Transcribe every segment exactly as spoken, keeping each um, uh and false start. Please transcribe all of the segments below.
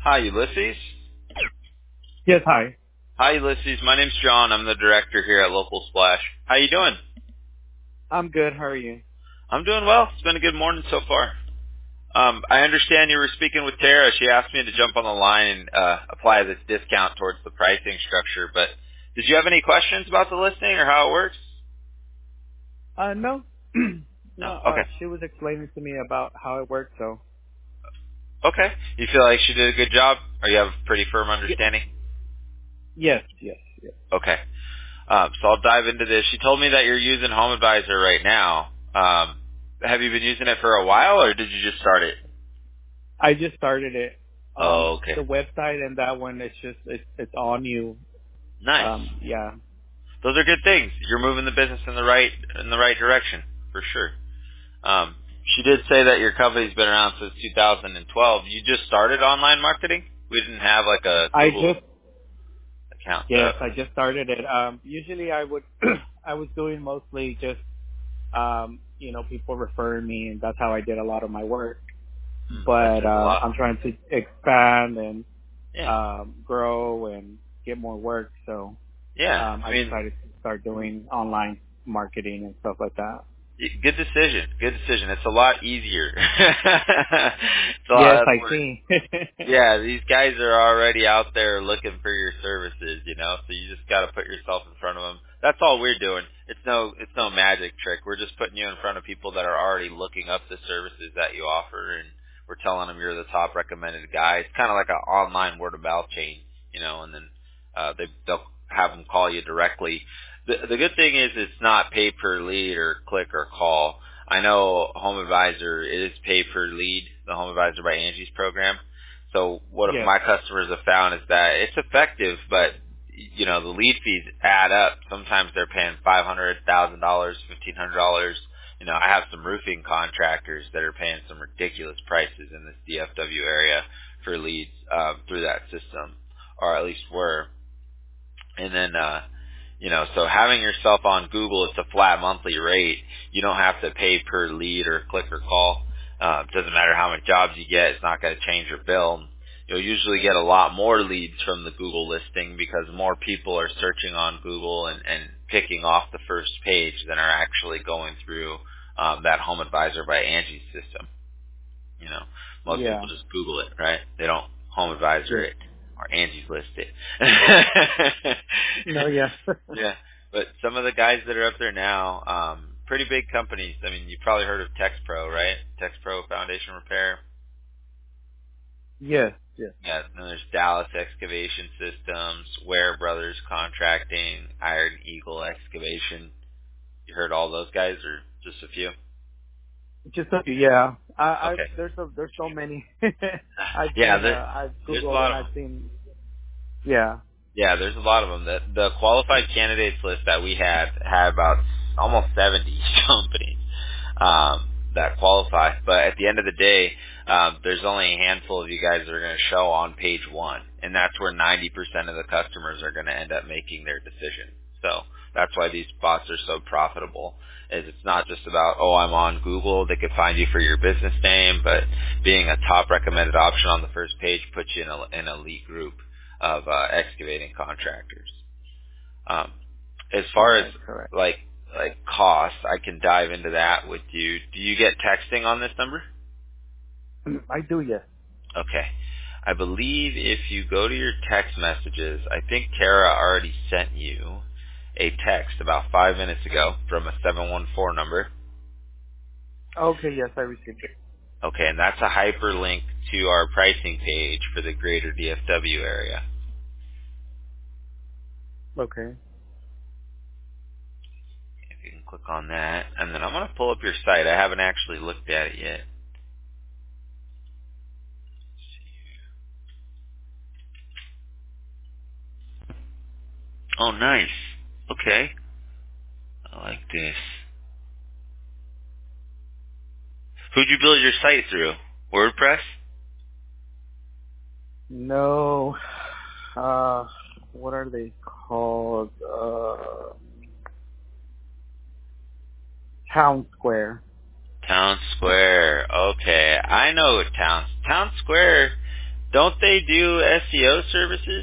Hi, Ulysses. Yes, hi. Hi, Ulysses. My name's John. I'm the director here at Local Splash. How you doing? I'm good. How are you? I'm doing well. It's been a good morning so far. Um, I understand you were speaking with Tara. She asked me to jump on the line and uh, apply this discount towards the pricing structure. But did you have any questions about the listing or how it works? Uh, no. No. no, uh, Okay. she was explaining to me about how it works, so. Okay. You feel like she did a good job, or you have a pretty firm Y- understanding? yes, yes, yes. Okay. Um, so I'll dive into this. She told me that you're using Home Advisor right now. Um, have you been using it for a while, or did you just start it? I just started it. Um, Oh, okay. the website and that one, it's just, it's, it's all new. Nice. Um, yeah. Those are good things. You're moving the business in the right in the right direction for sure. Um, she did say that your company's been around since two thousand twelve. You just started online marketing. We didn't have like a I Google just, account set yes, up. I just started it. Um, usually I would, I was doing mostly just, um, you know, people referring me, and that's how I did a lot of my work. Hmm, that But, says a um, lot. I'm trying to expand and, Yeah, um, grow and get more work, so. yeah. um, I I mean, decided to start doing online marketing and stuff like that. y- good decision. Good decision. It's a lot easier. It's a lot Yes, less I work. see. Yeah, these guys are already out there looking for your services, you know. So you just got to put yourself in front of them. That's all we're doing. It's no, it's no magic trick. We're just putting you in front of people that are already looking up the services that you offer, and we're telling them you're the top recommended guy. It's kind of like an online word of mouth chain, you know. And then uh, they they'll have them call you directly. The the good thing is it's not pay per lead or click or call. I know Home Advisor is pay per lead, the Home Advisor by Angie's program. So what yes. my customers have found is that it's effective, but you know the lead fees add up. Sometimes they're paying five hundred thousand dollars, fifteen hundred dollars. You know, I have some roofing contractors that are paying some ridiculous prices in this D F W area for leads um, through that system, or at least were. And then, uh, you know, so having yourself on Google, it's a flat monthly rate. You don't have to pay per lead or click or call. Uh, it doesn't matter how many jobs you get. It's not going to change your bill. You'll usually get a lot more leads from the Google listing because more people are searching on Google and, and picking off the first page than are actually going through um, that Home Advisor by Angie system. You know, most Yeah. people just Google it, right? They don't Home Advisor Yes. it or Angie's List it. No, yeah. Yeah, but some of the guys that are up there now, um, pretty big companies. I mean, you've probably heard of TexPro, right? TexPro Foundation Repair. yes. Yes. Yeah, then there's Dallas Excavation Systems, Ware Brothers Contracting, Iron Eagle Excavation. You heard all those guys, or just a few? Just so, yeah. I, I Okay. there's a, there's so many. I've Yeah, seen. there, Uh, I've there's a googled lot and of I've them. seen. Yeah. Yeah, there's a lot of them. The, the qualified candidates list that we had had about almost seventy companies um, that qualify. But at the end of the day, um, there's only a handful of you guys that are going to show on page one, and that's where ninety percent of the customers are going to end up making their decision. So that's why these spots are so profitable. Is it's not just about, oh, I'm on Google, they could find you for your business name, but being a top recommended option on the first page puts you in a, in an elite group of uh, excavating contractors. Um, as far as Correct. Correct. like like cost, I can dive into that with you. Do you get texting on this number? I do. Yes. Okay. I believe if you go to your text messages, I think Tara already sent you a text about five minutes ago from a seven one four number. Okay. Yes, I received it. Okay, and that's a hyperlink to our pricing page for the greater D F W area. Okay. If you can click on that, and then I'm going to pull up your site. I haven't actually looked at it yet. Oh, nice. Okay. I like this. Who'd you build your site through? WordPress? No. Uh, what are they called? Uh, Town Square. Town Square. Okay. I know Town Town Square. Don't they do S E O services?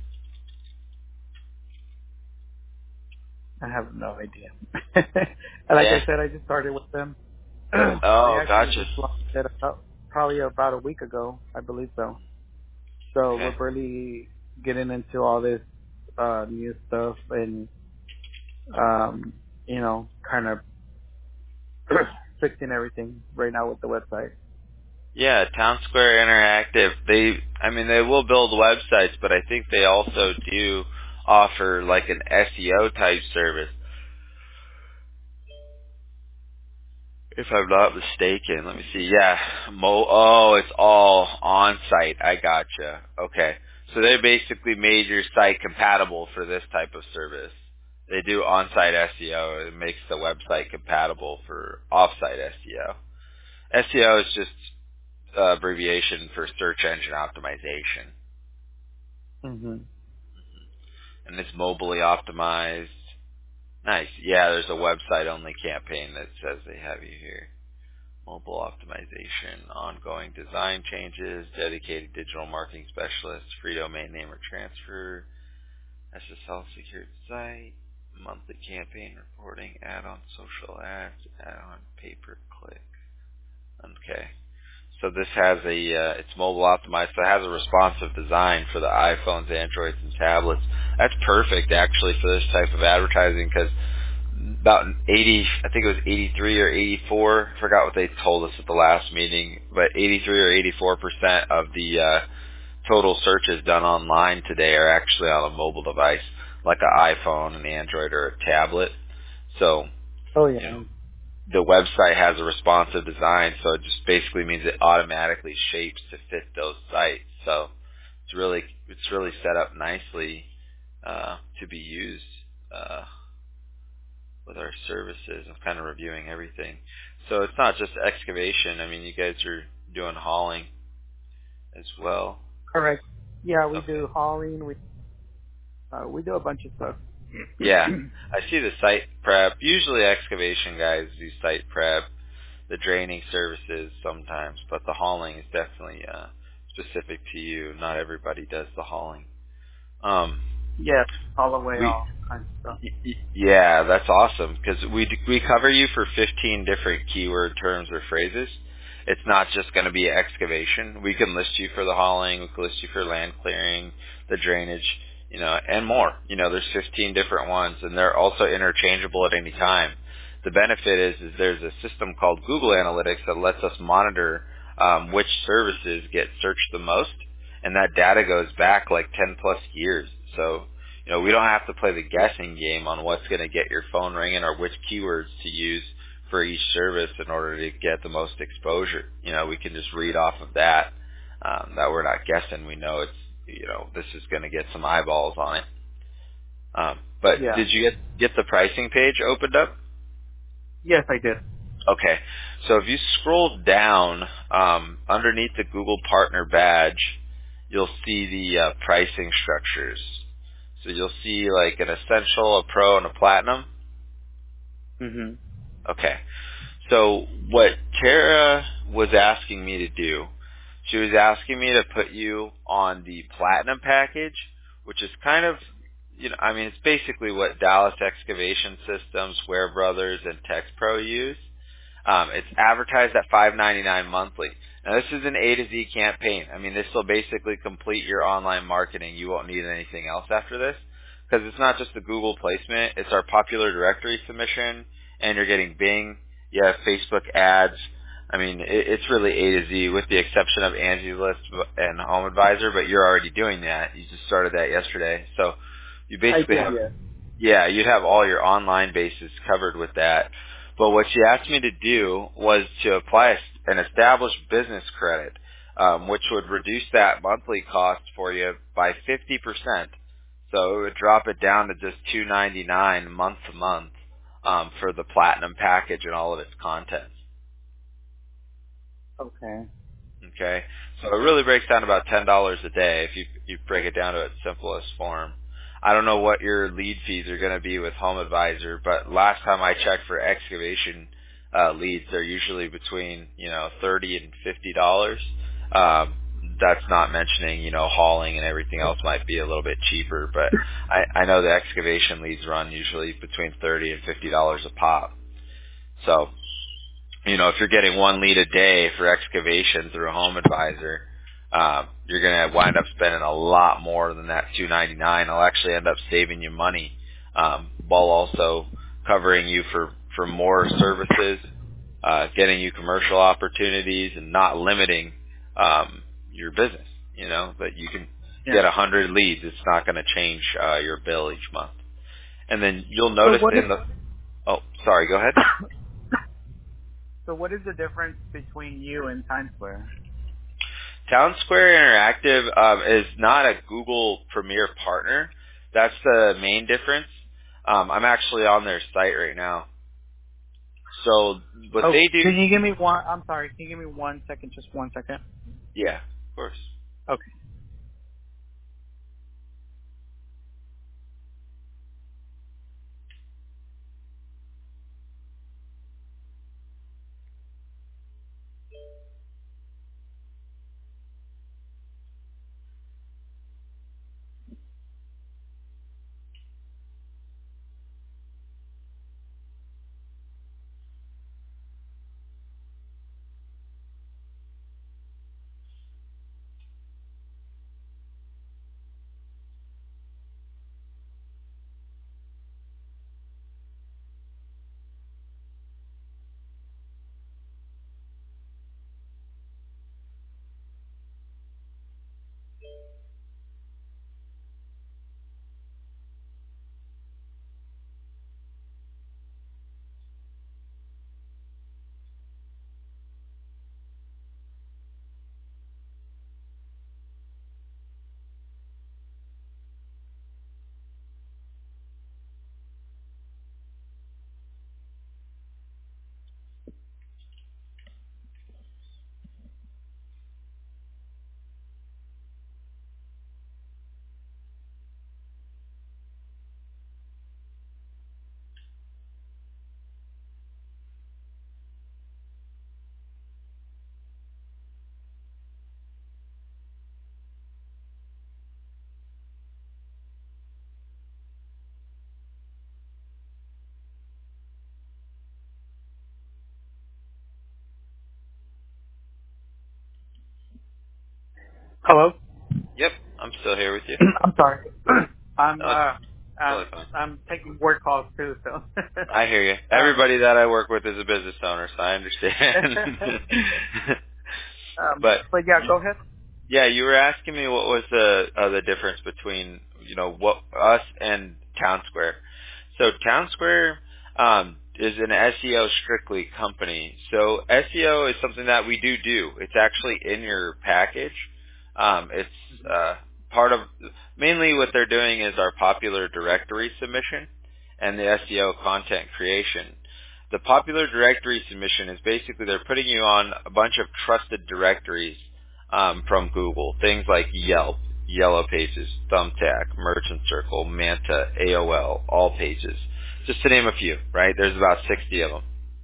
I have no idea. And like Yeah. I said, I just started with them. I Oh, actually gotcha. just launched it about, probably about a week ago, I believe so. So Okay. we're really getting into all this uh new stuff and um, you know, kind of fixing everything right now with the website. Yeah, Town Square Interactive. They, I mean, they will build websites, but I think they also do offer like an S E O type service. If I'm not mistaken, let me see. Yeah, Mo. Oh, it's all on site. I gotcha. Okay, so they basically made your site compatible for this type of service. They do on-site S E O. It makes the website compatible for off-site S E O. S E O is just uh, abbreviation for search engine optimization, Mhm. and it's mobilely optimized. Nice. Yeah, there's a website-only campaign that says they have you here. Mobile optimization, ongoing design changes, dedicated digital marketing specialist, free domain name or transfer, S S L secured site, monthly campaign reporting, add-on social ads, add-on pay-per-click. Okay. So this has a, uh, it's mobile optimized, so it has a responsive design for the iPhones, Androids, and tablets. That's perfect actually for this type of advertising because about eighty, I think it was eighty-three or eighty-four, I forgot what they told us at the last meeting, but eighty-three or eighty-four percent of the uh, total searches done online today are actually on a mobile device, like an iPhone, an Android, or a tablet. So, Oh you know, yeah. the website has a responsive design, so it just basically means it automatically shapes to fit those sites. So it's really, it's really set up nicely uh, to be used. Uh, with our services. I'm kind of reviewing everything. So it's not just excavation. I mean, you guys are doing hauling as well. Correct. Yeah, we Okay. do hauling. We uh, we do a bunch of stuff. Yeah. I see the site prep. Usually excavation guys do site prep, the draining services sometimes, but the hauling is definitely uh, specific to you. Not everybody does the hauling. Um, Yeah, all the way, we all kinds of stuff. Y- y- Yeah, that's awesome because we d- we cover you for fifteen different keyword terms or phrases. It's not just going to be excavation. We can list you for the hauling, we can list you for land clearing, the drainage, you know, and more. You know, there's fifteen different ones, and they're also interchangeable at any time. The benefit is, is there's a system called Google Analytics that lets us monitor um, which services get searched the most, and that data goes back like ten plus years. So you know, we don't have to play the guessing game on what's going to get your phone ringing or which keywords to use for each service in order to get the most exposure. You know, we can just read off of that. Um, that we're not guessing. We know it's, you know, this is going to get some eyeballs on it. Um, but Yeah. did you get get the pricing page opened up? Yes, I did. Okay. So if you scroll down um, underneath the Google Partner badge, you'll see the uh, pricing structures. So you'll see like an essential, a pro, and a platinum. Mhm. Okay. So what Tara was asking me to do, she was asking me to put you on the platinum package, which is kind of, you know, I mean, it's basically what Dallas Excavation Systems, Ware Brothers, and TexPro use. Um, it's advertised at five ninety-nine monthly. Now this is an A to Z campaign. I mean, this will basically complete your online marketing. You won't need anything else after this because it's not just the Google placement. It's our popular directory submission, and you're getting Bing. You have Facebook ads. I mean, it, it's really A to Z with the exception of Angie's List and Home Advisor, but you're already doing that. You just started that yesterday. So you I basically did, have yes. yeah, you'd have all your online bases covered with that. But what she asked me to do was to apply a- an established business credit, um, which would reduce that monthly cost for you by fifty percent. So it would drop it down to just two ninety-nine month to month um, for the platinum package and all of its contents. Okay. Okay, so it really breaks down to about ten dollars a day if you you break it down to its simplest form. I don't know what your lead fees are going to be with Home Advisor, but last time I checked for excavation uh, leads, they're usually between you know thirty and fifty dollars. Um, that's not mentioning, you know, hauling and everything else might be a little bit cheaper, but I, I know the excavation leads run usually between thirty and fifty dollars a pop. So, you know, if you're getting one lead a day for excavation through a home advisor, um, you're going to wind up spending a lot more than that two ninety-nine. It'll actually end up saving you money, um, while also covering you for, for more services, uh, getting you commercial opportunities, and not limiting um, your business. You know, that you can Yeah. get a hundred leads. It's not going to change uh, your bill each month. And then you'll So notice what is in the oh, sorry, go ahead. so what is the difference between you and Times Square? Town Square Interactive um, is not a Google Premier partner. That's the main difference. Um, I'm actually on their site right now. So what Oh, they do, can you give me one? I'm sorry. Can you give me one second? Just one second. yeah, of course. Okay. Hello. Yep, I'm still here with you. I'm sorry. I'm No, it's uh totally um fine. I'm taking work calls too, so I hear you. um Everybody that I work with is a business owner, so I understand. um But but yeah, go ahead. yeah, you were asking me what was the uh, the difference between, you know, what us and Town Square. So Town Square um, is an S E O strictly company. So S E O is something that we do do. It's actually in your package. Um, it's uh, part of mainly what they're doing is our popular directory submission and the S E O content creation. The popular directory submission is basically they're putting you on a bunch of trusted directories um, from Google. Things like Yelp, Yellow Pages, Thumbtack, Merchant Circle, Manta, A O L, All Pages, just to name a few, right? There's about sixty of them.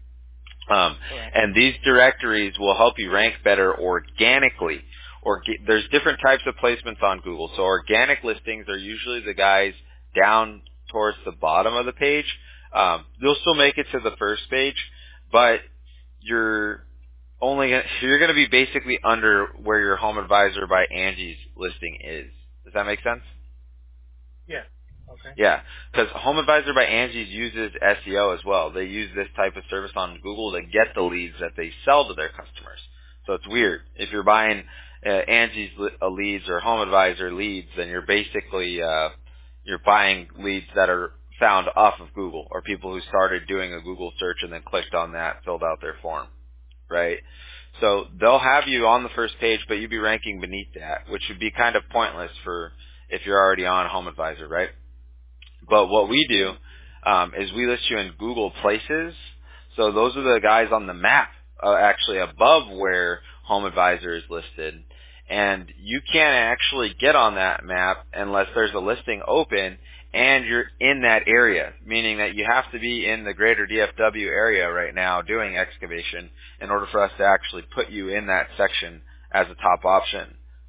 Um, Correct. and these directories will help you rank better organically. Or there's different types of placements on Google. So organic listings are usually the guys down towards the bottom of the page. Um, you'll still make it to the first page, but you're only gonna, you're going to be basically under where your Home Advisor by Angie's listing is. Does that make sense? Yeah. Okay. Yeah, because Home Advisor by Angie's uses S E O as well. They use this type of service on Google to get the leads that they sell to their customers. So it's weird. If you're buying uh, Angie's li- uh, leads or Home Advisor leads, then you're basically uh, you're buying leads that are found off of Google, or people who started doing a Google search and then clicked on that, filled out their form, right? So they'll have you on the first page, but you'd be ranking beneath that, which would be kind of pointless for if you're already on Home Advisor, right? But what we do um, is we list you in Google Places. So those are the guys on the map, uh, actually above where Home Advisor is listed. And you can't actually get on that map unless there's a listing open and you're in that area, meaning that you have to be in the greater D F W area right now doing excavation in order for us to actually put you in that section as a top option.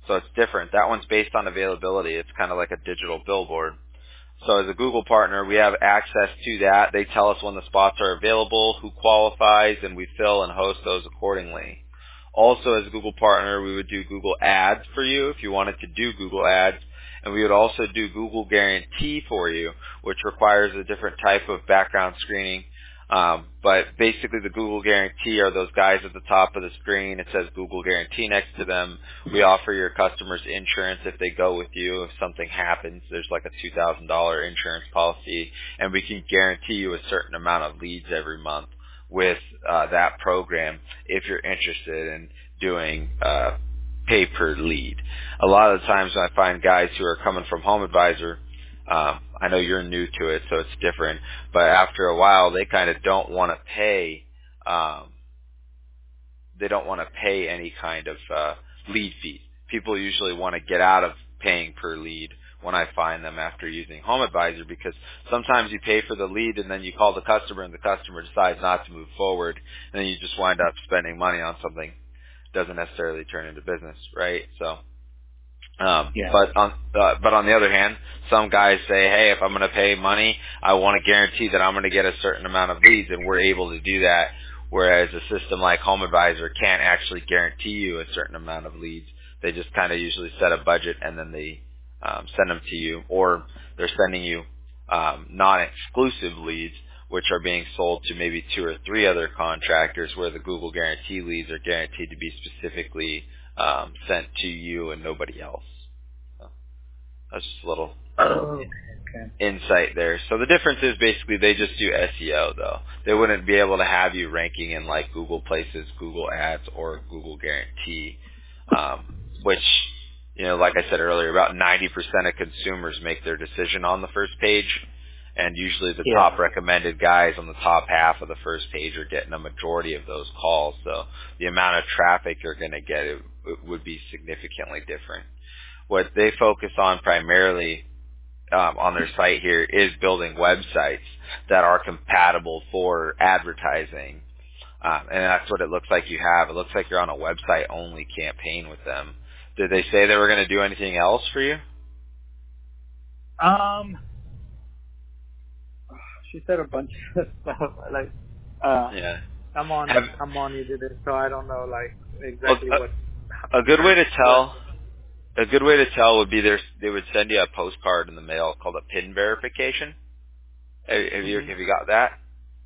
So it's different. That one's based on availability. It's kind of like a digital billboard. So as a Google partner, we have access to that. They tell us when the spots are available, who qualifies, and we fill and host those accordingly. Also, as a Google partner, we would do Google Ads for you if you wanted to do Google Ads. And we would also do Google Guarantee for you, which requires a different type of background screening. Um, but basically the Google Guarantee are those guys at the top of the screen. It says Google Guarantee next to them. We offer your customers insurance if they go with you. If something happens, there's like a two thousand dollars insurance policy, and we can guarantee you a certain amount of leads every month with uh, that program if you're interested in doing uh, pay per lead. A lot of the times when I find guys who are coming from HomeAdvisor, um, I know you're new to it, so it's different, but after a while they kind of don't want to pay, um, they don't want to pay any kind of uh, lead fee. People usually want to get out of paying per lead when I find them after using HomeAdvisor, because sometimes you pay for the lead and then you call the customer and the customer decides not to move forward, and then you just wind up spending money on something that doesn't necessarily turn into business, right? So, um, Yeah. but on uh, but on the other hand, some guys say, hey, if I'm going to pay money, I want to guarantee that I'm going to get a certain amount of leads, and we're able to do that. Whereas a system like HomeAdvisor can't actually guarantee you a certain amount of leads. They just kind of usually set a budget and then they um, send them to you, or they're sending you um, non-exclusive leads, which are being sold to maybe two or three other contractors, where the Google Guarantee leads are guaranteed to be specifically um, sent to you and nobody else. So that's just a little Oh, okay. insight there. So the difference is basically they just do S E O, though. They wouldn't be able to have you ranking in like Google Places, Google Ads, or Google Guarantee, um, which, you know, like I said earlier, about ninety percent of consumers make their decision on the first page, and usually the Yeah. top recommended guys on the top half of the first page are getting a majority of those calls. So the amount of traffic you're going to get it, it would be significantly different. What they focus on primarily Um, on their site here is building websites that are compatible for advertising, um, and that's what it looks like you have. It looks like you're on a website-only campaign with them. Did they say they were going to do anything else for you? Um, she said a bunch of stuff. Like, uh, Yeah. I'm on, Have, I'm on you did it, so I don't know like well, exactly what. a, a good way to What? tell a good way to tell would be their, they would send you a postcard in the mail called a PIN verification. Have, have you Mm-hmm. have you got that?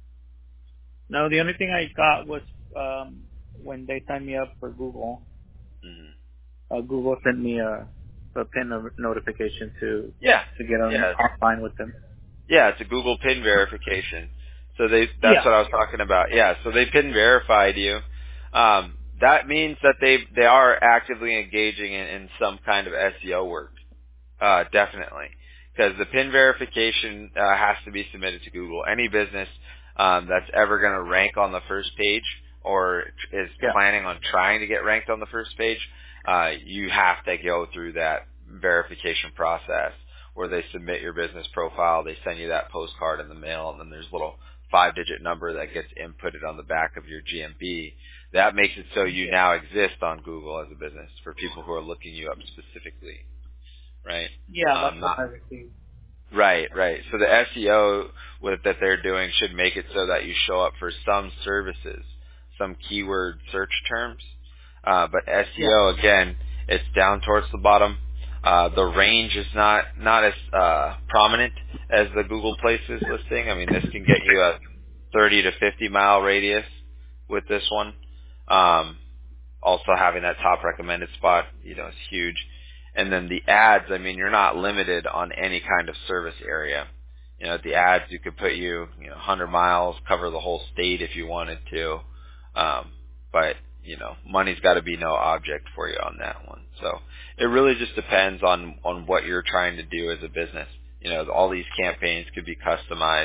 No, the only thing I got was um when they signed me up for Google. Mm-hmm. Uh, Google sent me a a pin no- notification to Yeah. to get on Yeah. offline with them. Yeah, it's a Google PIN verification. So they that's Yeah. what I was talking about. Yeah, so they PIN verified you. Um, that means that they they are actively engaging in, in some kind of S E O work. Uh, definitely, because the PIN verification uh, has to be submitted to Google. Any business um, that's ever going to rank on the first page or is Yeah. planning on trying to get ranked on the first page, uh, you have to go through that verification process where they submit your business profile, they send you that postcard in the mail, and then there's a little five-digit number that gets inputted on the back of your G M B. That makes it so you now exist on Google as a business for people who are looking you up specifically. Right. Yeah, Um, that's what not I received. right, right. So the S E O with, that they're doing should make it so that you show up for some services, some keyword search terms. Uh, but Yeah. S E O again, it's down towards the bottom. Uh, the range is not not as uh, prominent as the Google Places listing. I mean, this can get you a thirty to fifty mile radius with this one. Um, also having that top recommended spot, you know, is huge. And then the ads, I mean, you're not limited on any kind of service area. You know, the ads, you could put you, you know, one hundred miles, cover the whole state if you wanted to. Um, but, you know, money's got to be no object for you on that one. So it really just depends on, on what you're trying to do as a business. You know, all these campaigns could be customized.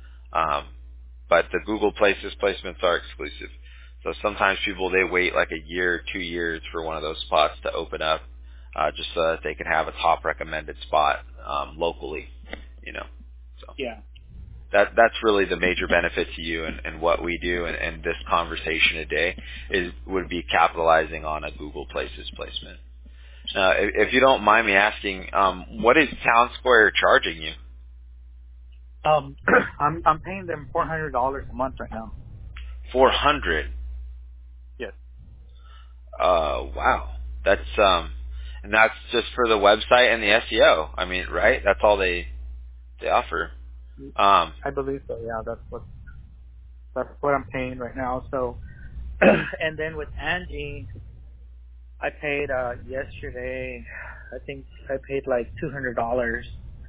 Um, but the Google Places placements are exclusive. So sometimes people, they wait like a year, two years for one of those spots to open up, uh, just so that they can have a top recommended spot um, locally, you know. So Yeah. that that's really the major benefit to you, and, and what we do, and, and this conversation today is would be capitalizing on a Google Places placement. Uh, if, if you don't mind me asking, um, what is Town Square charging you? Um, I'm I'm paying them four hundred dollars a month right now. Four hundred. Yes. Uh, wow. That's um, and that's just for the website and the S E O. I mean, right? That's all they they offer. Um, I believe so. Yeah, that's what that's what I'm paying right now. So, and then with Angie, I paid uh yesterday. I think I paid like two hundred dollars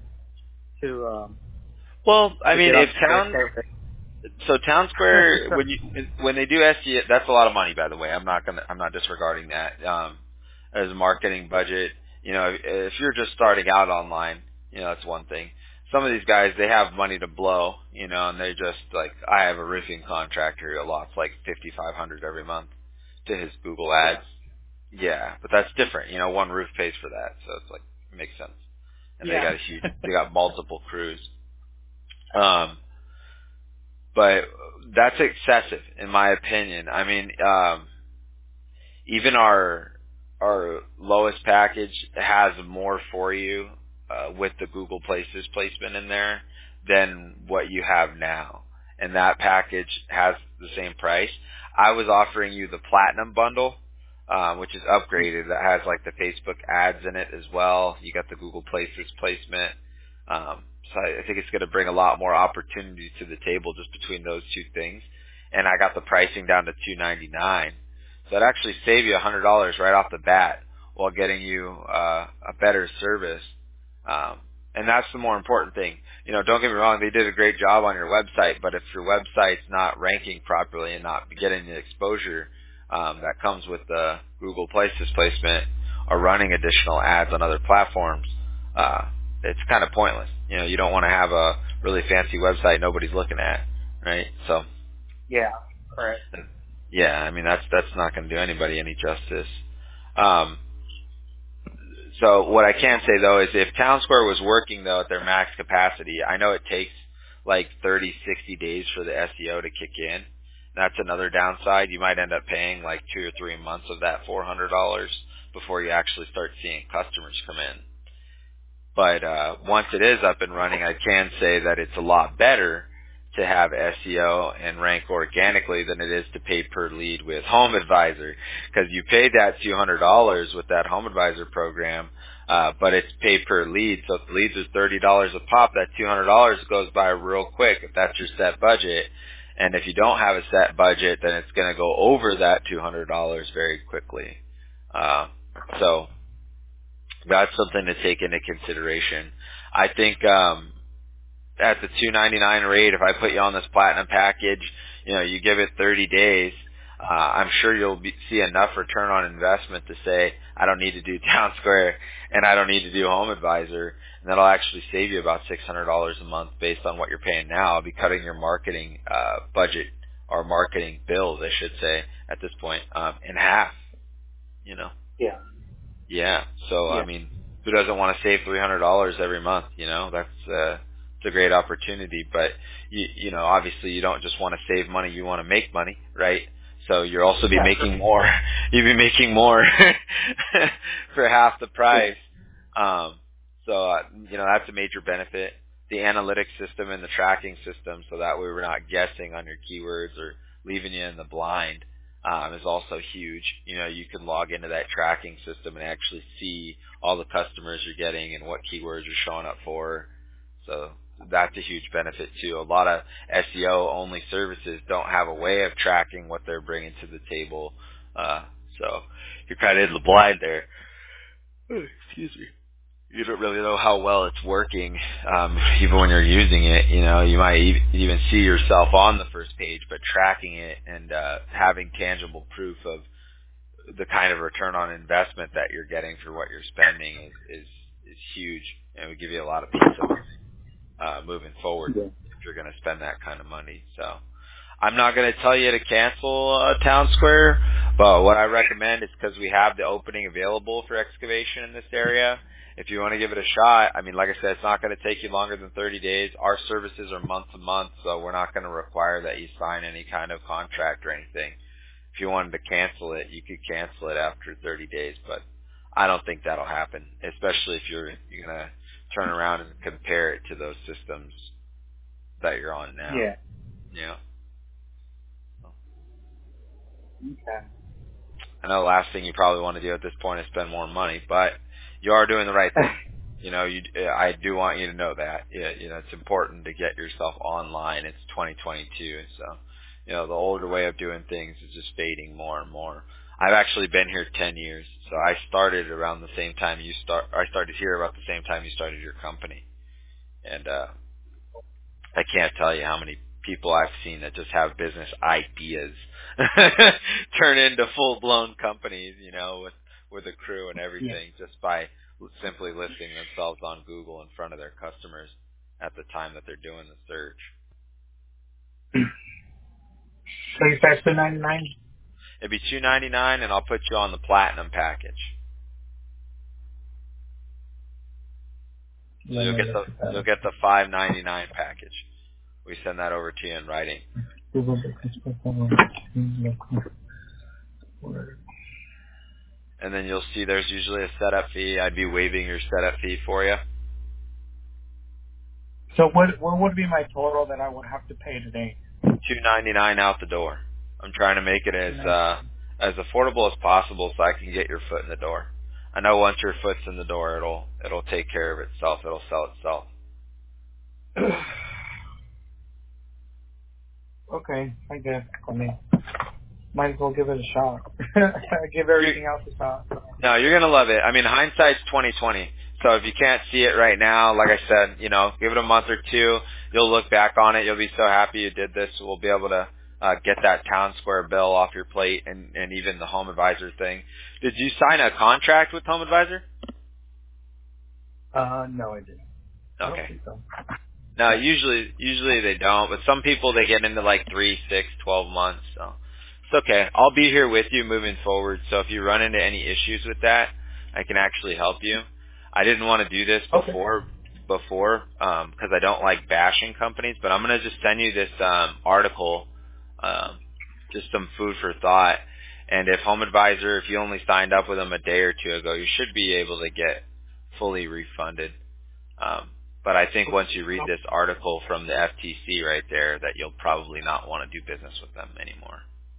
to um well, I to mean, get if on their Town service. So Town Square, when you when they do S E O, that's a lot of money, by the way. I'm not gonna I'm not disregarding that um, as a marketing budget. You know, if, if you're just starting out online, you know, that's one thing. Some of these guys, they have money to blow, you know, and they just like I have a roofing contractor who lost like fifty five hundred every month to his Google Yeah. ads. Yeah, but that's different. You know, one roof pays for that, so it's like it makes sense. And they Yeah. got a huge, they got multiple crews. Um, but that's excessive in my opinion. I mean, um, even our our lowest package has more for you uh, with the Google Places placement in there than what you have now, and that package has the same price. I was offering you the Platinum bundle, um, which is upgraded. That has like the Facebook ads in it as well. You got the Google Places placement. Um, so I, I think it's going to bring a lot more opportunity to the table just between those two things. And I got the pricing down to two ninety-nine. So it actually save you a hundred dollars right off the bat while getting you uh, a better service. Um, and that's the more important thing. You know, don't get me wrong, they did a great job on your website, but if your website's not ranking properly and not getting the exposure um, that comes with the Google Places placement or running additional ads on other platforms, uh, it's kind of pointless. You know, you don't want to have a really fancy website nobody's looking at, right? So, Yeah. Correct. yeah, I mean that's that's not going to do anybody any justice. Um, so what I can say though is if Town Square was working though at their max capacity, I know it takes like thirty, sixty days for the S E O to kick in. That's another downside. You might end up paying like two or three months of that four hundred dollars before you actually start seeing customers come in. But uh, once it is up and running, I can say that it's a lot better to have S E O and rank organically than it is to pay per lead with Home Advisor, because you paid that two hundred dollars with that Home Advisor program, uh, but it's pay per lead. So if the leads are thirty dollars a pop, that two hundred dollars goes by real quick if that's your set budget. And if you don't have a set budget, then it's going to go over that two hundred dollars very quickly. Uh, so that's something to take into consideration. I think um, at the two ninety-nine rate, if I put you on this platinum package, you know, you give it thirty days, uh, I'm sure you'll be, see enough return on investment to say, I don't need to do Town Square and I don't need to do Home Advisor, and that'll actually save you about six hundred dollars a month based on what you're paying now. I'll be cutting your marketing uh, budget or marketing bills, I should say, at this point, um, in half, you know. Yeah. Yeah. So Yeah. I mean, who doesn't want to save three hundred dollars every month? You know, that's uh, it's a great opportunity. But you, you know, obviously, you don't just want to save money; you want to make money, right? So you'll also be Yeah. making more. You'll be making more for half the Yeah. price. Um, so uh, you know, that's a major benefit. The analytics system and the tracking system, so that way we're not guessing on your keywords or leaving you in the blind. Um, is also huge. You know, you can log into that tracking system and actually see all the customers you're getting and what keywords you're showing up for. So that's a huge benefit too. A lot of S E O only services don't have a way of tracking what they're bringing to the table. Uh, so you're kind of in the blind there. Excuse me. You don't really know how well it's working, um, even when you're using it. You know, you might e- even see yourself on the first page, but tracking it and uh, having tangible proof of the kind of return on investment that you're getting for what you're spending is is, is huge, and would give you a lot of peace of mind uh, moving forward Yeah. if you're going to spend that kind of money. So I'm not going to tell you to cancel uh, Town Square, but what I recommend is because we have the opening available for excavation in this area. If you want to give it a shot, I mean, like I said, it's not going to take you longer than thirty days. Our services are month to month, so we're not going to require that you sign any kind of contract or anything. If you wanted to cancel it, you could cancel it after thirty days, but I don't think that'll happen, especially if you're you're gonna turn around and compare it to those systems that you're on now. Yeah. Yeah. Okay. I know the last thing you probably want to do at this point is spend more money, but you are doing the right thing. You know, you, I do want you to know that. Yeah, you know, it's important to get yourself online. It's twenty twenty-two, so you know the older way of doing things is just fading more and more. I've actually been here ten years, so I started around the same time you start. Or I started here about the same time you started your company, and uh, I can't tell you how many people I've seen that just have business ideas turn into full-blown companies, you know, with with a crew and Yeah. everything, just by simply listing themselves on Google in front of their customers at the time that they're doing the search. So you said two ninety nine. It'd be two ninety-nine, and I'll put you on the platinum package. So Let you'll me get look the at that. you'll get the five ninety-nine package. We send that over to you in writing. Google Business Performance. And then you'll see there's usually a setup fee. I'd be waiving your setup fee for you. So what what would be my total that I would have to pay today? two ninety-nine out the door. I'm trying to make it Two as ninety. uh as affordable as possible so I can get your foot in the door. I know once your foot's in the door, it'll it'll take care of itself. It'll sell itself. Okay, I guess. I mean, might as well give it a shot. Give You're, everything else a shot. no, you're gonna love it. I mean, hindsight's twenty twenty. So if you can't see it right now, like I said, you know, give it a month or two. You'll look back on it. You'll be so happy you did this. We'll be able to uh, get that town square bill off your plate, and and even the Home Advisor thing. Did you sign a contract with Home Advisor? Uh, no, I didn't. I don't Okay. think so. No, usually usually they don't, but some people they get into like three, six, twelve months. So it's okay. I'll be here with you moving forward. So if you run into any issues with that, I can actually help you. I didn't want to do this Okay. before before um, because I don't like bashing companies, but I'm gonna just send you this um, article, um, just some food for thought. And if Home Advisor, if you only signed up with them a day or two ago, you should be able to get fully refunded. Um, but I think once you read this article from the F T C right there, that you'll probably not want to do business with them anymore.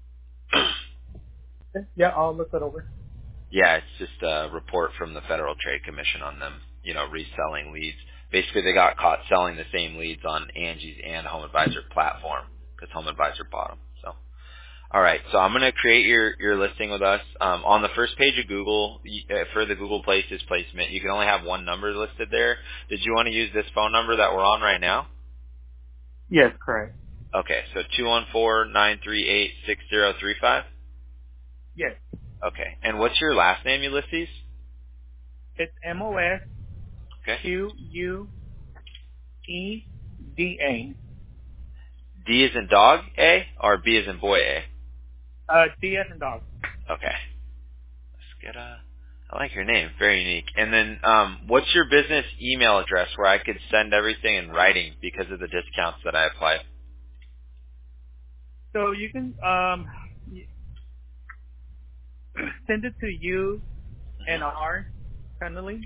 Yeah, I'll look it over. Yeah, it's just a report from the Federal Trade Commission on them, you know, reselling leads. Basically, they got caught selling the same leads on Angie's and Home Advisor platform because Home Advisor bought them. So. All right, so I'm going to create your, your listing with us. Um, on the first page of Google, y- uh, for the Google Places placement, you can only have one number listed there. Did you want to use this phone number that we're on right now? Yes, correct. Okay, so two one four, nine three eight, six zero three five? Yes. Okay, and what's your last name, Ulysses? It's M O S Okay. Q U E D A. D is in dog, A, or B is in boy, A? Uh, D as in dog. Okay. Let's get a... I like your name. Very unique. And then um, what's your business email address where I could send everything in writing because of the discounts that I applied? So you can um y- send it to you and R Connolly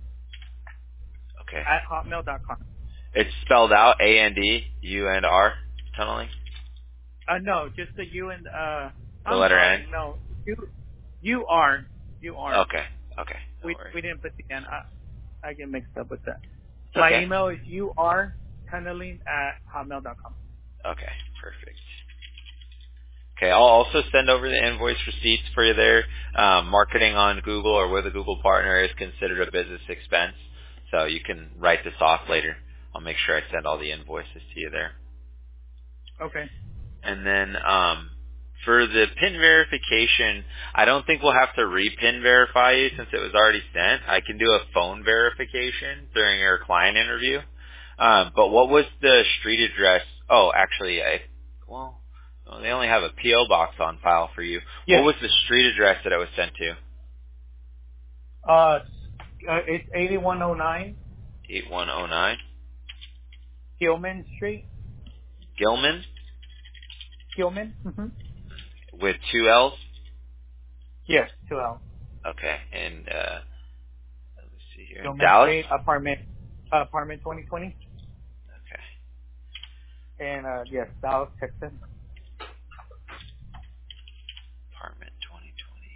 Okay. at hotmail dot com. It's spelled out A N D U and R tunneling. Uh, no, just the U and uh. The I'm letter N. sorry, no, you you are you are. Okay. Okay. No We worries. we didn't put the N. I I get mixed up with that. It's My okay. email is you are Connolly at hotmail dot com. Okay. Perfect. Okay. I'll also send over the invoice receipts for you there. Um, marketing on Google or with a Google partner is considered a business expense, so you can write this off later. I'll make sure I send all the invoices to you there. Okay. And then um, for the PIN verification, I don't think we'll have to re-PIN verify you since it was already sent. I can do a phone verification during your client interview. Um, but what was the street address? Oh, actually, I well, well, they only have a P O box on file for you. What Yes. was the street address that it was sent to? Uh, uh it's eighty-one oh nine eight one oh nine Gilman Street. Gilman Gilman. Mm-hmm. with two L's. Yes, two L. Okay, and uh, let me see here. In Gilman Dallas? Street, apartment, apartment twenty twenty. Okay. And, uh, yes, Dallas, Texas. Apartment twenty twenty.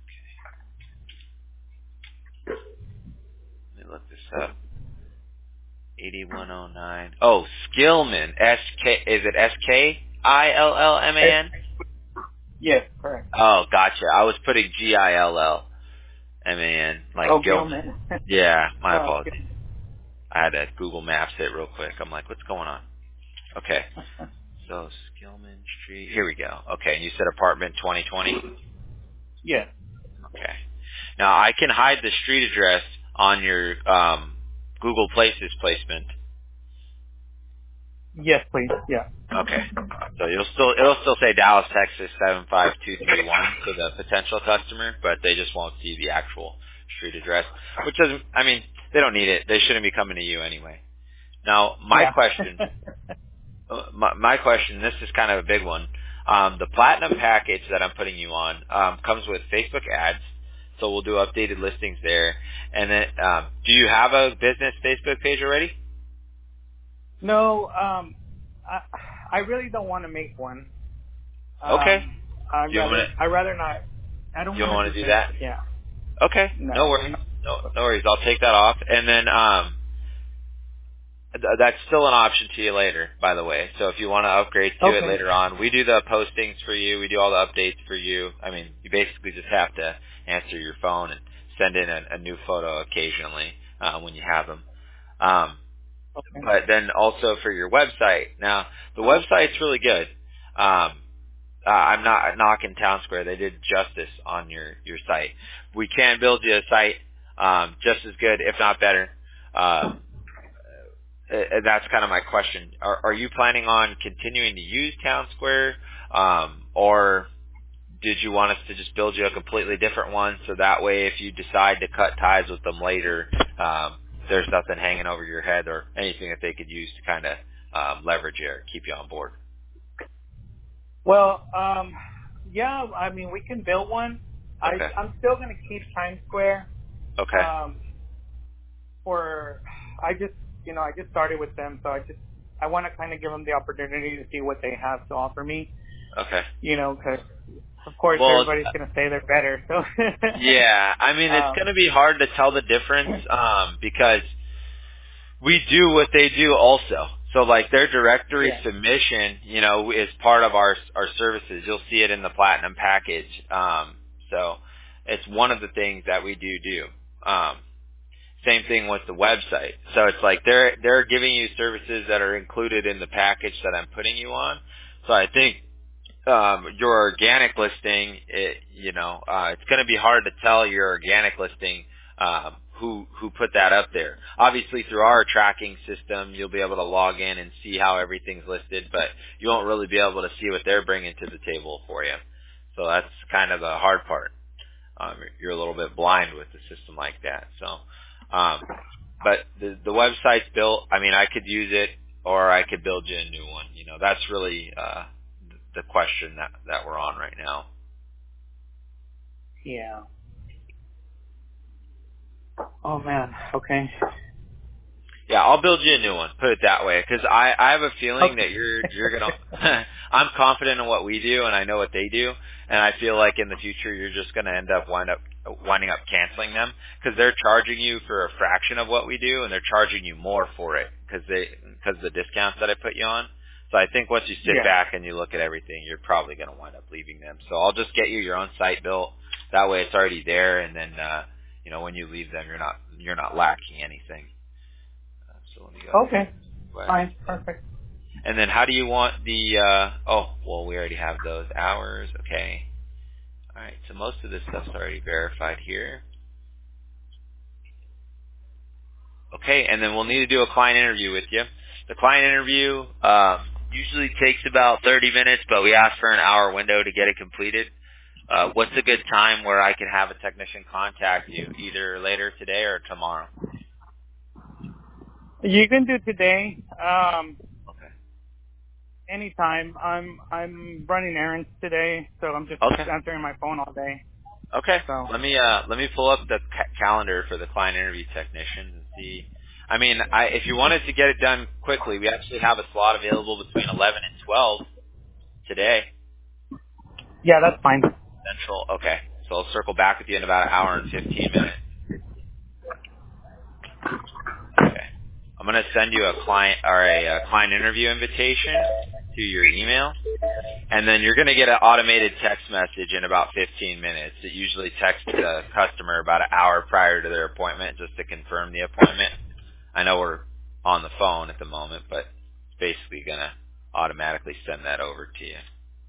Okay. Let me look this up. eighty-one oh nine. Oh, Skillman. S K. Is it S K I L L M A N? Yes, correct. Oh, gotcha. I was putting G I L L M A N, like Oh, Gilman. Gilman. Yeah, my No, apologies. I had to Google Maps it real quick. I'm like, what's going on? Okay. So, Skillman Street. Here we go. Okay, and you said apartment twenty twenty? yes. Okay. Now, I can hide the street address on your um, Google Places placement. Yes, please. Yeah. Okay. So you'll still it'll still say Dallas, Texas seven five two three one to the potential customer, but they just won't see the actual street address, which doesn't. I mean, they don't need it. They shouldn't be coming to you anyway. Now, my Yeah. question, uh, my, my question. This is kind of a big one. Um, the platinum package that I'm putting you on um, comes with Facebook ads, so we'll do updated listings there. And then, um, do you have a business Facebook page already? no, um, I, I really don't want to make one. Okay. Um, I'd You want rather, to I'd rather not. I don't you don't want to want do to do Facebook. that? Yeah. Okay, no No. worries. No, no worries. I'll take that off. And then um, th- that's still an option to you later, by the way. So if you want to upgrade to it Okay. later on, we do the postings for you. We do all the updates for you. I mean, you basically just have to answer your phone and send in a, a new photo occasionally uh, when you have them. Um, Okay. but then also for your website. Now, the website's really good. Um, Uh, I'm not knocking Town Square. They did justice on your, your site. We can build you a site um, just as good, if not better. Uh, and that's kind of my question. Are, are you planning on continuing to use Town Square, um, or did you want us to just build you a completely different one so that way if you decide to cut ties with them later, um, there's nothing hanging over your head or anything that they could use to kind of um, leverage you or keep you on board? Well, um, yeah, I mean, we can build one. I, Okay. I'm still going to keep Times Square. Okay. Um, for, I just, you know, I just started with them, so I just, I want to kind of give them the opportunity to see what they have to offer me, Okay. you know, because, of course, Well, everybody's going to say they're better, so. yeah, I mean, it's um, going to be hard to tell the difference um, because we do what they do also. So, like their directory yeah. submission, you know, is part of our our services. You'll see it in the platinum package. Um, so, it's one of the things that we do do. Um, same thing with the website. So it's like they're they're giving you services that are included in the package that I'm putting you on. So I think um, your organic listing, it, you know, uh, it's going to be hard to tell your organic listing um, who who put that up there. Obviously, through our tracking system, you'll be able to log in and see how everything's listed, but you won't really be able to see what they're bringing to the table for you. So that's kind of the hard part. Um, you're a little bit blind with the system like that. So, um, but the the website's built. I mean, I could use it, or I could build you a new one. You know, that's really uh, the question that that we're on right now. Yeah. Oh, man. Okay. Yeah, I'll build you a new one. Put it that way, because I I have a feeling that Okay. you're you're gonna. I'm confident in what we do, and I know what they do, and I feel like in the future you're just gonna end up wind up winding up canceling them because they're charging you for a fraction of what we do, and they're charging you more for it because they because the discounts that I put you on. So I think once you sit Yeah. back and you look at everything, you're probably gonna wind up leaving them. So I'll just get you your own site built. That way, it's already there, and then uh, you know when you leave them, you're not you're not lacking anything. Uh, so let me go here. Okay. West. Fine. Perfect. And then how do you want the, uh, oh, well, we already have those hours. Okay. All right. So most of this stuff's already verified here. Okay. And then we'll need to do a client interview with you. The client interview um, usually takes about thirty minutes, but we ask for an hour window to get it completed. Uh, what's a good time where I can have a technician contact you, either later today or tomorrow? You can do today. Um, Okay. anytime. I'm I'm running errands today, so I'm just Okay. answering my phone all day. Okay. So Let me uh let me pull up the ca- calendar for the client interview technician and see. I mean, I if you wanted to get it done quickly, we actually have a slot available between eleven and twelve today, yeah, that's fine. Central. Okay. So I'll circle back with you in about an hour and fifteen minutes. Okay. I'm going to send you a client or a, a client interview invitation to your email, and then you're going to get an automated text message in about fifteen minutes. It usually texts the customer about an hour prior to their appointment just to confirm the appointment. I know we're on the phone at the moment, but it's basically going to automatically send that over to you.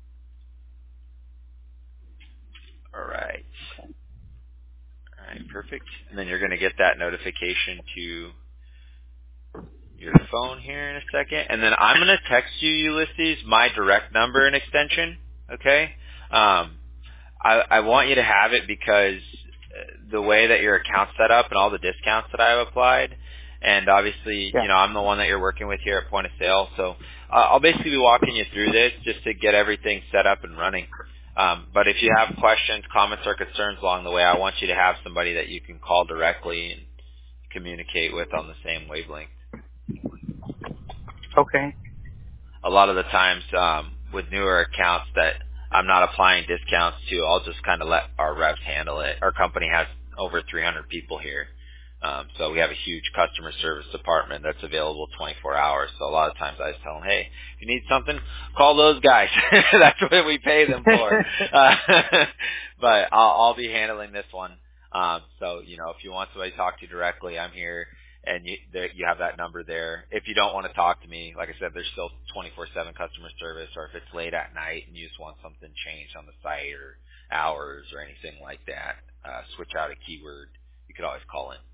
All right. All right, perfect. And then you're going to get that notification to your phone here in a second. And then I'm going to text you, Ulysses, my direct number and extension, okay? Um, I, I want you to have it because the way that your account's set up and all the discounts that I've applied, and obviously, Yeah. you know, I'm the one that you're working with here at Point of Sale, so uh, I'll basically be walking you through this just to get everything set up and running. Um, but if you have questions, comments, or concerns along the way, I want you to have somebody that you can call directly and communicate with on the same wavelength. Okay. A lot of the times um, with newer accounts that I'm not applying discounts to, I'll just kind of let our reps handle it. Our company has over three hundred people here. Um, so we have a huge customer service department that's available twenty-four hours. So a lot of times I just tell them, hey, if you need something, call those guys. That's what we pay them for. Uh, but I'll, I'll be handling this one. Um, so, you know, if you want somebody to talk to directly, I'm here. And you, there, you have that number there. If you don't want to talk to me, like I said, there's still twenty-four seven customer service, or if it's late at night and you just want something changed on the site or hours or anything like that, uh, switch out a keyword, you could always call in.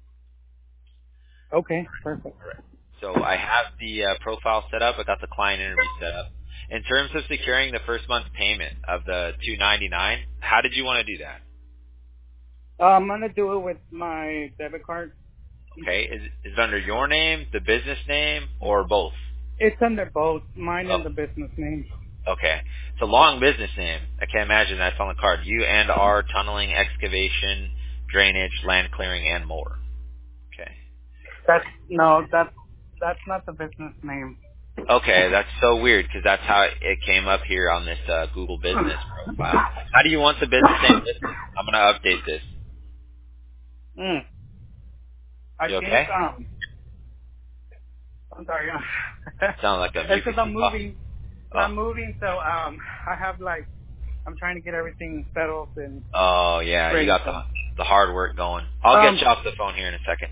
Okay. Perfect. So I have the uh, profile set up. I got the client interview set up. In terms of securing the first month payment of the two ninety-nine, how did you want to do that? Uh, I'm gonna do it with my debit card. Okay, is, is it under your name, the business name, or both? It's under both mine Oh, and the business name. okay. It's a long business name. I can't imagine that's on the card. U and R tunneling, excavation, drainage, land clearing, and more. Okay. That's no, that's that's not the business name. Okay, that's so weird because that's how it came up here on this uh, Google Business profile. How do you want the business name listed? I'm going to update this. mm. I You think okay? um I'm sorry. Sound like a It's because mucusy I'm cough. moving. Oh. I'm moving, so um I have like I'm trying to get everything settled and Oh, yeah, you ready. got So the the hard work going. I'll get um you off the phone here in a second.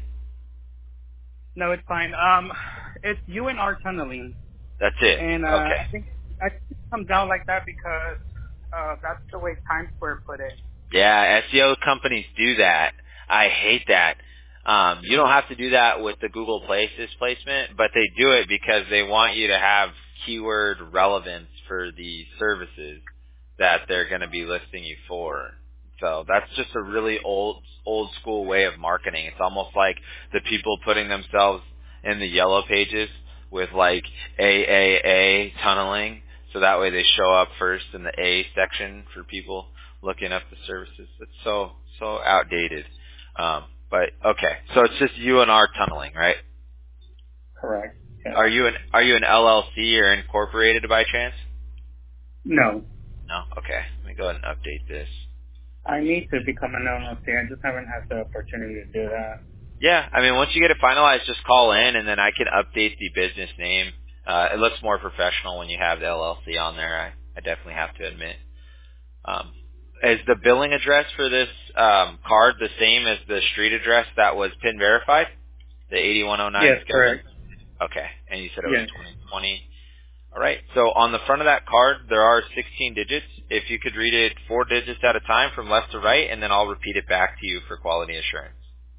no, it's fine. Um, it's U N R tunneling, That's it. and uh, Okay. I think I think it comes out like that because uh that's the way Times Square put it. Yeah, S E O companies do that. I hate that. Um, you don't have to do that with the Google Places placement, but they do it because they want you to have keyword relevance for the services that they're going to be listing you for. So that's just a really old, old school way of marketing. It's almost like the people putting themselves in the yellow pages with like A A A tunneling, so that way they show up first in the A section for people looking up the services. It's so so outdated. Um, but okay, so it's just you and our tunneling, right? Correct. Yeah. Are you an are you an L L C or incorporated by chance? No, No. Okay, let me go ahead and update this. I need to become an L L C. I just haven't had the opportunity to do that. Yeah, I mean, once you get it finalized, just call in, and then I can update the business name. Uh, it looks more professional when you have the L L C on there. I, I definitely have to admit. Um, is the billing address for this um, card the same as the street address that was PIN verified? The eighty-one oh nine Yes, Skelton? correct. Okay. And you said it was Yes. twenty twenty. All right. So on the front of that card, there are sixteen digits. If you could read it four digits at a time from left to right, and then I'll repeat it back to you for quality assurance.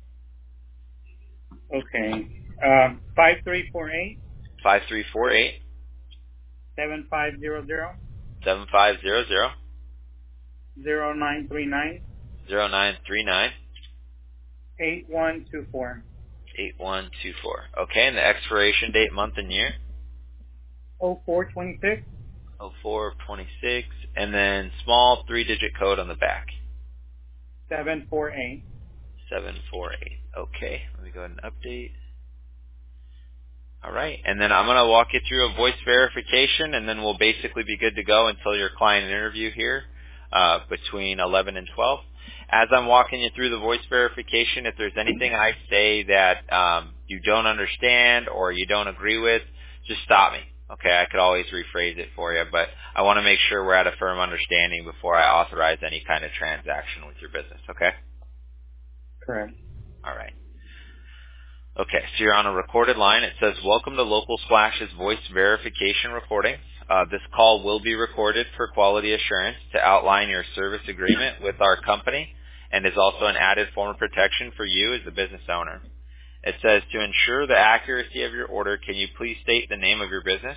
Okay. Um, five three four eight five three four eight seven five zero zero seven five zero zero zero nine three nine zero nine three nine eight one two four eight one two four. Okay. And the expiration date, month, and year? oh four twenty six. oh four twenty-six. And then small three-digit code on the back. seven four eight. seven four eight. Okay, let me go ahead and update. All right, and then I'm going to walk you through a voice verification, and then we'll basically be good to go until your client interview here uh, between eleven and twelve. As I'm walking you through the voice verification, if there's anything I say that um, you don't understand or you don't agree with, just stop me. Okay, I could always rephrase it for you, but I want to make sure we're at a firm understanding before I authorize any kind of transaction with your business, okay? Correct. All right. Okay, so you're on a recorded line. It says, welcome to Local Splash's voice verification recording. Uh, this call will be recorded for quality assurance to outline your service agreement with our company and is also an added form of protection for you as a business owner. It says, to ensure the accuracy of your order, can you please state the name of your business?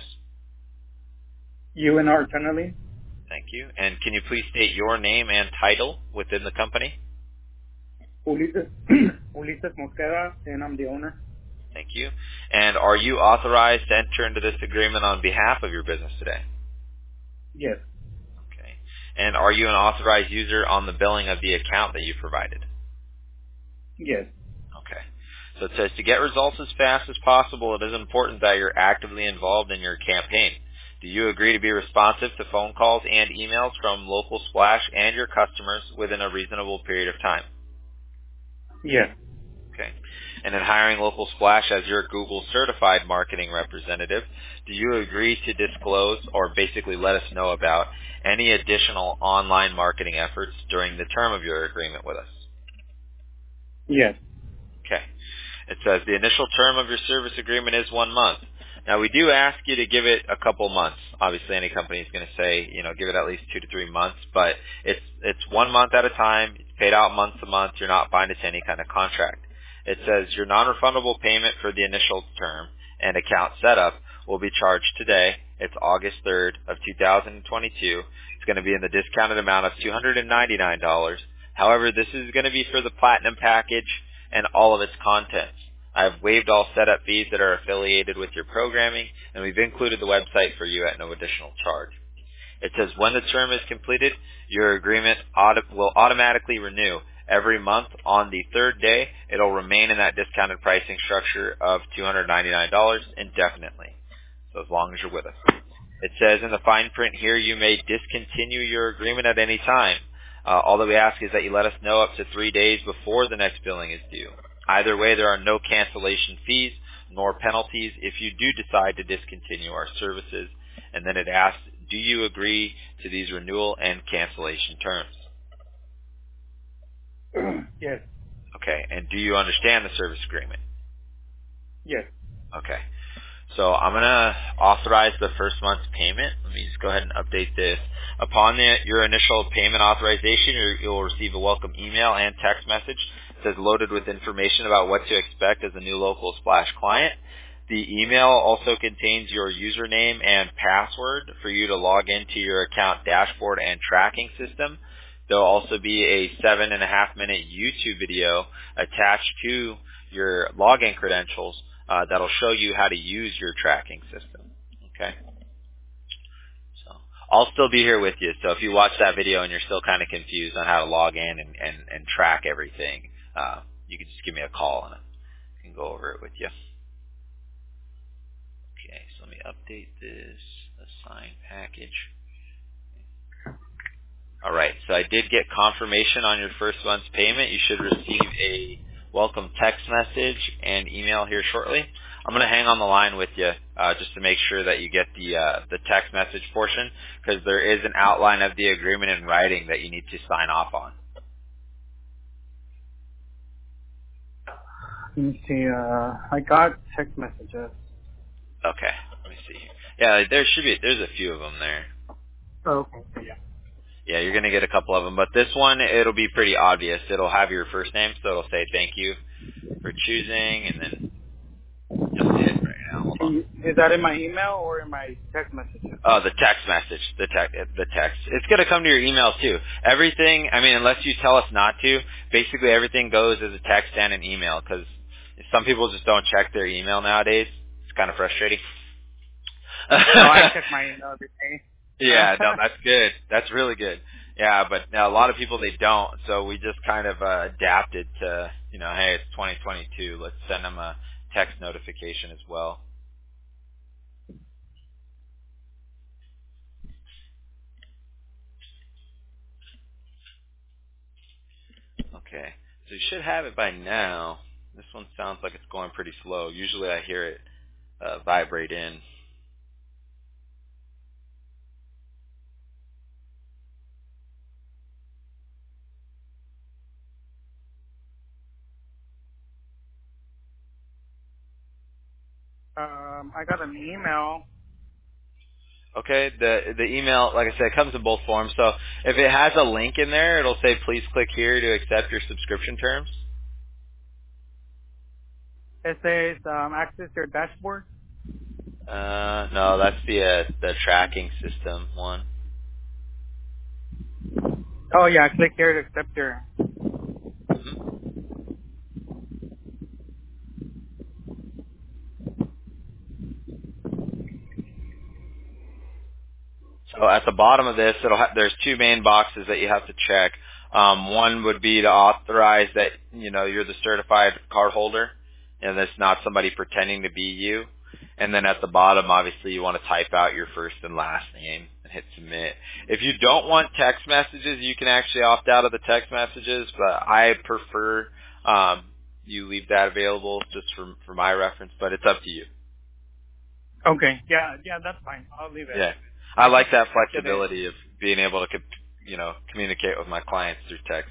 U N R Tunneling. Thank you. And can you please state your name and title within the company? Ulises, Ulises Mosqueda, and I'm the owner. Thank you. And are you authorized to enter into this agreement on behalf of your business today? Yes. Okay. And are you an authorized user on the billing of the account that you provided? Yes. Okay. So it says, to get results as fast as possible, it is important that you're actively involved in your campaign. Do you agree to be responsive to phone calls and emails from Local Splash and your customers within a reasonable period of time? Yes. Okay. And in hiring Local Splash as your Google certified marketing representative, do you agree to disclose or basically let us know about any additional online marketing efforts during the term of your agreement with us? Yes. Okay. It says the initial term of your service agreement is one month. Now, we do ask you to give it a couple months. Obviously, any company is going to say, you know, give it at least two to three months, but it's it's one month at a time. It's paid out month to month. You're not binded to any kind of contract. It says your non-refundable payment for the initial term and account setup will be charged today. It's August third of two thousand twenty-two. It's going to be in the discounted amount of two hundred ninety-nine dollars. However, this is going to be for the Platinum package and all of its contents. I've waived all setup fees that are affiliated with your programming, and we've included the website for you at no additional charge. It says when the term is completed, your agreement auto- will automatically renew. Every month on the third day, it'll remain in that discounted pricing structure of two hundred ninety-nine dollars indefinitely, so as long as you're with us. It says in the fine print here, you may discontinue your agreement at any time. Uh, all that we ask is that you let us know up to three days before the next billing is due. Either way, there are no cancellation fees nor penalties if you do decide to discontinue our services. And then it asks, do you agree to these renewal and cancellation terms? Yes. Okay. And do you understand the service agreement? Yes. Okay. So I'm going to authorize the first month's payment. Let me just go ahead and update this. Upon the, your initial payment authorization, you're, you'll receive a welcome email and text message. It says loaded with information about what to expect as a new Local Splash client. The email also contains your username and password for you to log into your account dashboard and tracking system. There'll also be a seven and a half minute YouTube video attached to your login credentials uh, that'll show you how to use your tracking system. Okay. So I'll still be here with you. So if you watch that video and you're still kind of confused on how to log in and, and, and track everything, uh, you can just give me a call and I can go over it with you. Okay, so let me update this assign package. All right, so I did get confirmation on your first month's payment. You should receive a welcome text message and email here shortly. I'm going to hang on the line with you uh, just to make sure that you get the uh, the text message portion, because there is an outline of the agreement in writing that you need to sign off on. Let me see. Uh, I got text messages. Okay, let me see. Yeah, there should be. There's a few of them there. Oh, okay. Yeah. Yeah, you're going to get a couple of them, but this one, it'll be pretty obvious. It'll have your first name, so it'll say thank you for choosing, and then that's it right now. Hold on. Is that in my email or in my text messages? Oh, the text message, the text, the text. It's going to come to your email too. Everything, I mean, unless you tell us not to, basically everything goes as a text and an email, because some people just don't check their email nowadays. It's kind of frustrating. No, I check my email every day. Yeah, no, that's good. That's really good. Yeah, but now a lot of people, they don't. So we just kind of uh, adapted to, you know, hey, it's twenty twenty-two. Let's send them a text notification as well. Okay. So you should have it by now. This one sounds like it's going pretty slow. Usually I hear it uh, vibrate in. Um, I got an email. Okay, the the email, like I said, comes in both forms. So if it has a link in there, it'll say, please click here to accept your subscription terms. It says um, access your dashboard. Uh, no, that's the uh, the tracking system one. Oh yeah, click here to accept your. hmm So at the bottom of this, it'll ha- there's two main boxes that you have to check. Um, one would be to authorize that you know you're the certified card holder, and that's not somebody pretending to be you. And then at the bottom, obviously, you want to type out your first and last name and hit submit. If you don't want text messages, you can actually opt out of the text messages, but I prefer um, you leave that available just for for my reference. But it's up to you. Okay. Yeah, yeah, that's fine. I'll leave it. Yeah. I I like just that get it. flexibility of being able to, co- you know, communicate with my clients through text.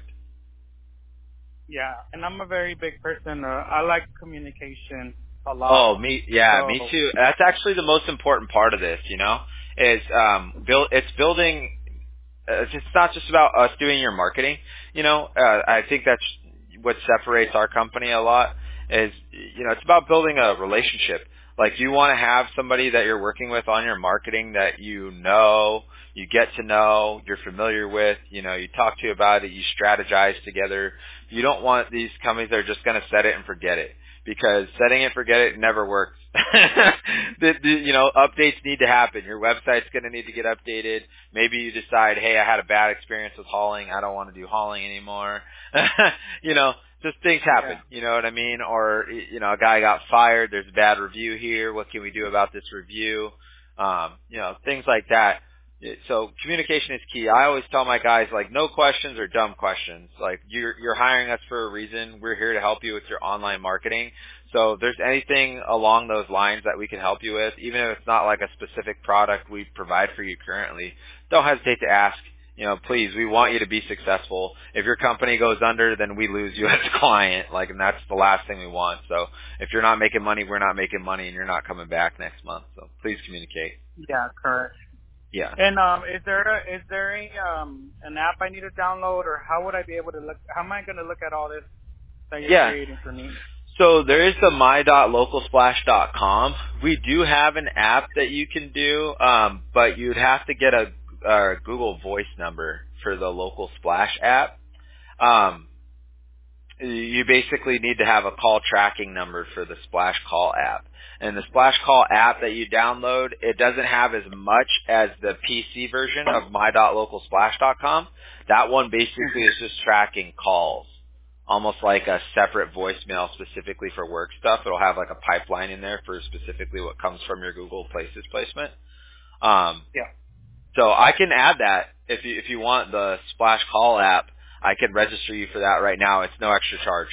Yeah, and I'm a very big person. Uh, I like communication a lot. Oh, me, yeah, me So too. That's actually the most important part of this, you know, is um, build. It's building. Uh, it's not just about us doing your marketing. You know, uh, I think that's what separates our company a lot. Is you know, it's about building a relationship. Like you want to have somebody that you're working with on your marketing that you know, you get to know, you're familiar with. You know, you talk to about it, you strategize together. You don't want these companies that are just going to set it and forget it, because setting it and forget it never works. the, the, you know, updates need to happen. Your website's going to need to get updated. Maybe you decide, hey, I had a bad experience with hauling. I don't want to do hauling anymore. you know, just things happen. yeah. You know what I mean? Or, you know, a guy got fired. There's a bad review here. What can we do about this review? Um, you know, things like that. So communication is key. I always tell my guys, like, no questions are dumb questions. Like, you're, you're hiring us for a reason. We're here to help you with your online marketing. So if there's anything along those lines that we can help you with, even if it's not like a specific product we provide for you currently, don't hesitate to ask. You know, please, we want you to be successful. If your company goes under, then we lose you as a client. Like, and that's the last thing we want. So if you're not making money, we're not making money, and you're not coming back next month. So please communicate. Yeah, correct. Yeah. And um, is there a, is there a um an app I need to download, or how would I be able to look? How am I going to look at all this that you're Yeah. creating for me? So there is the my dot local splash dot com. We do have an app that you can do, um, but you'd have to get a, a Google Voice number for the Local Splash app. Um, you basically need to have a call tracking number for the Splash Call app. And the Splash Call app that you download, it doesn't have as much as the P C version of my dot local splash dot com. That one basically is just tracking calls, almost like a separate voicemail specifically for work stuff. It'll have like a pipeline in there for specifically what comes from your Google Places placement. Um, Yeah. so I can add that if you if you want the Splash Call app. I can register you for that right now. It's no extra charge.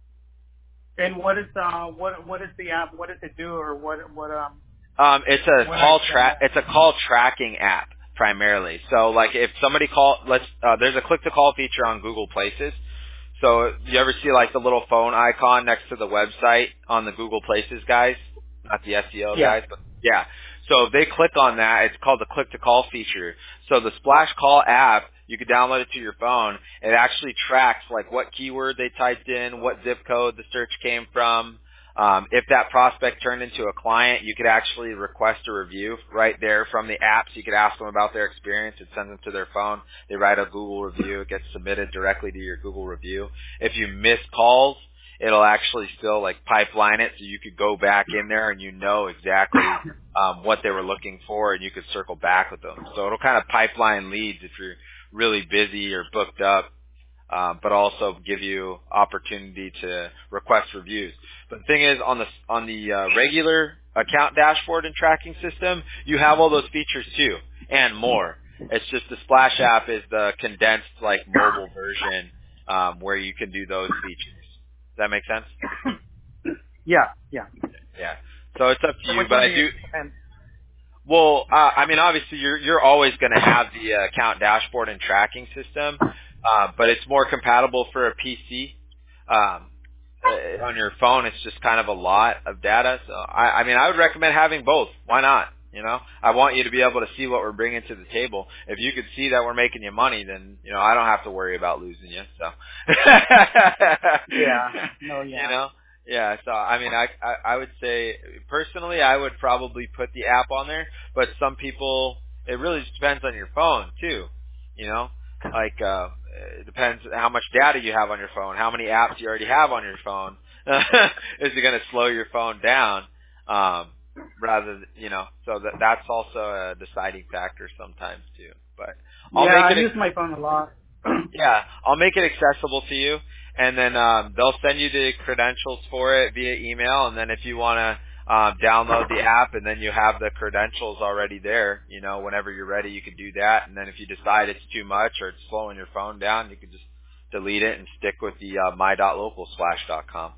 And what is uh what what is the app? What does it do, or what what um Um, it's a when I call track. download? It's a call tracking app primarily. So, like, if somebody call, let's uh, there's a click to call feature on Google Places. So, you ever see like the little phone icon next to the website on the Google Places guys, not the S E O Yeah. guys, but yeah. So if they click on that, it's called the click to call feature. So the Splash Call app, you could download it to your phone. It actually tracks like what keyword they typed in, what zip code the search came from. Um, if that prospect turned into a client, you could actually request a review right there from the app. So you could ask them about their experience. It sends them to their phone. They write a Google review. It gets submitted directly to your Google review. If you miss calls, it'll actually still like pipeline it, so you could go back in there and you know exactly um, what they were looking for, and you could circle back with them. So it'll kind of pipeline leads if you're really busy or booked up, um, but also give you opportunity to request reviews. But the thing is, on the on the uh, regular account dashboard and tracking system, you have all those features too, and more. It's just the Splash app is the condensed, like, mobile version um, where you can do those features. Does that make sense? Yeah, yeah. Yeah. So it's up to So you, which but one I do you do. recommend? Well, uh, I mean, obviously, you're you're always going to have the uh, account dashboard and tracking system, uh, but it's more compatible for a P C. Um, uh, on your phone, it's just kind of a lot of data. So, I, I mean, I would recommend having both. Why not? You know, I want you to be able to see what we're bringing to the table. If you could see that we're making you money, then you know I don't have to worry about losing you. So, Yeah. No, you yeah. know. Yeah, so I mean, I, I I would say personally, I would probably put the app on there. But some people, it really just depends on your phone too. You know, like uh, it depends how much data you have on your phone, how many apps you already have on your phone. Is it going to slow your phone down? Um, rather, than, you know, so that that's also a deciding factor sometimes too. But I'll Yeah, make I it. use my phone a lot. Yeah, I'll make it accessible to you, and then um, they'll send you the credentials for it via email. And then if you want to um, download the app, and then you have the credentials already there, you know, whenever you're ready, you can do that. And then if you decide it's too much or it's slowing your phone down, you can just delete it and stick with the uh, my dot local slash dot com.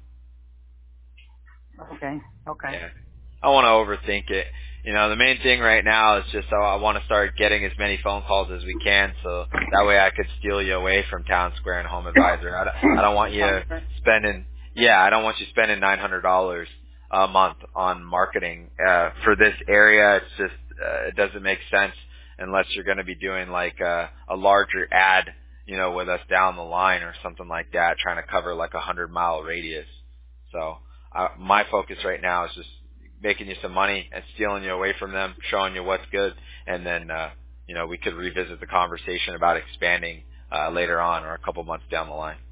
Okay, okay. Yeah. I don't want to overthink it. You know, the main thing right now is just uh, I want to start getting as many phone calls as we can, so that way I could steal you away from Town Square and Home Advisor. I don't, I don't want you spending, yeah, I don't want you spending nine hundred dollars a month on marketing uh, for this area. It's just uh, it doesn't make sense unless you're going to be doing like a, a larger ad, you know, with us down the line or something like that, trying to cover like a hundred mile radius. So. Uh, my focus right now is just making you some money and stealing you away from them, showing you what's good, and then uh, you know we could revisit the conversation about expanding uh, later on or a couple months down the line.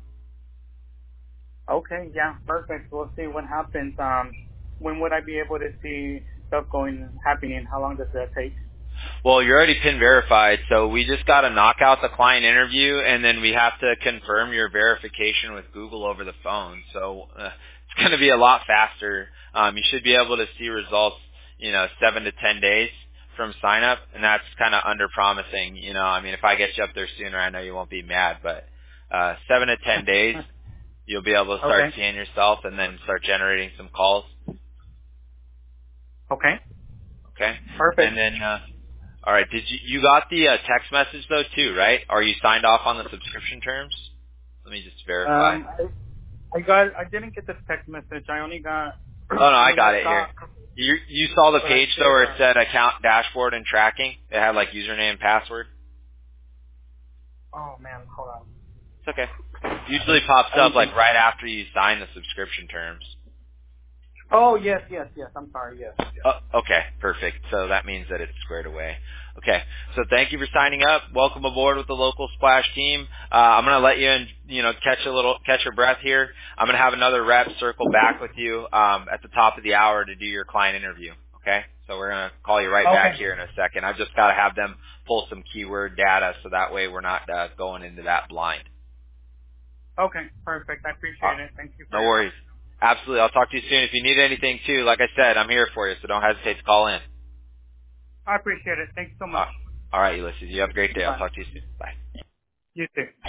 Okay, yeah, perfect. We'll see what happens. Um, when would I be able to see stuff going happening? How long does that take? Well, you're already PIN verified, so we just got to knock out the client interview, and then we have to confirm your verification with Google over the phone. So uh, it's going to be a lot faster. Um, you should be able to see results, you know, seven to ten days from sign up, and that's kind of under promising. You know, I mean, if I get you up there sooner, I know you won't be mad, but uh, seven to ten days, you'll be able to start Okay. seeing yourself, and then start generating some calls. Okay. Okay, Perfect. and then. Uh, All right. Did you you got the uh, text message though too, right? Are you signed off on the subscription terms? Let me just verify. Um, I, I got. I didn't get the text message. I only got. Oh no, I I mean, I got it saw. here. You you saw the But I page though did. where it Uh, said account dashboard and tracking. It had like username and password. oh man, hold on. It's okay. Usually pops I up didn't. like right after you sign the subscription terms. Oh yes, yes, yes. I'm sorry. Yes, yes. Oh, okay, perfect. So that means that it's squared away. Okay, so thank you for signing up. Welcome aboard with the local Splash team. Uh, I'm gonna let you in, you know, catch a little, catch your breath here. I'm gonna have another rep circle back with you um, at the top of the hour to do your client interview. Okay, so we're gonna call you right back Okay. here in a second. I've just got to have them pull some keyword data so that way we're not uh, going into that blind. Okay. Perfect. I Uh, appreciate it. Thank you for no your help. worries. Absolutely. I'll talk to you soon. If you need anything too, like I said, I'm here for you, so don't hesitate to call in. I appreciate it. Thanks so Uh, much. all right, Ulysses. You have a great day. I'll Bye. talk to you soon. Bye. You too.